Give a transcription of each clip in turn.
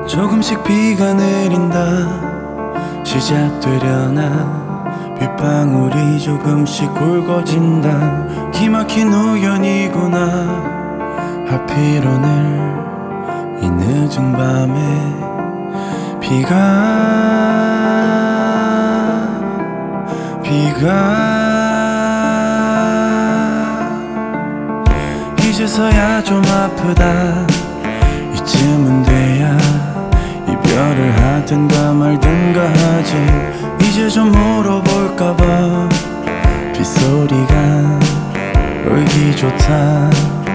조금씩 비가 내린다. 시작되려나. 빗방울이 조금씩 굵어진다. 기막힌 우연이구나. 하필 오늘 이 늦은 밤에 비가 이제서야 좀 아프다. 이쯤은 돼야 이별을 하든가 말든가 하지. 이제 좀 물어볼까봐. 빗소리가 울기 좋다.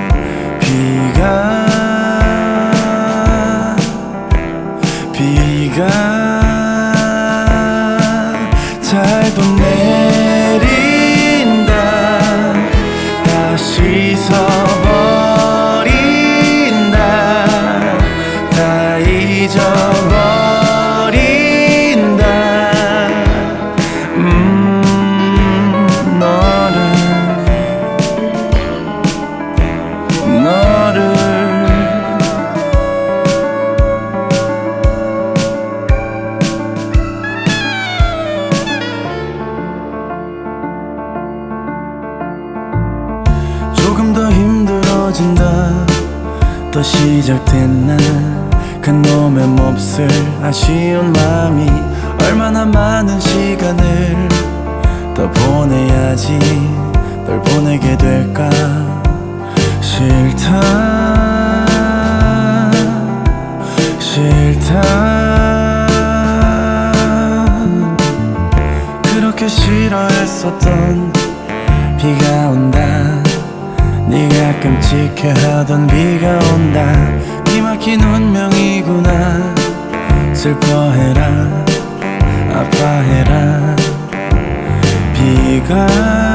비가 잘도 내린다. 다시 서버린다. 다 잊어버린다. 너를 조금 더 힘들어진다. 또 시작됐나. 그놈의 몹쓸 아쉬운 마음이 얼마나 많은 시간을 더 보내야지 널 보내게 될까. 싫다 그렇게 싫어했었던 비가 온다. 네가 끔찍해 하던 비가 온다. 기막힌 운명이구나. 슬퍼해라 아파해라. 비가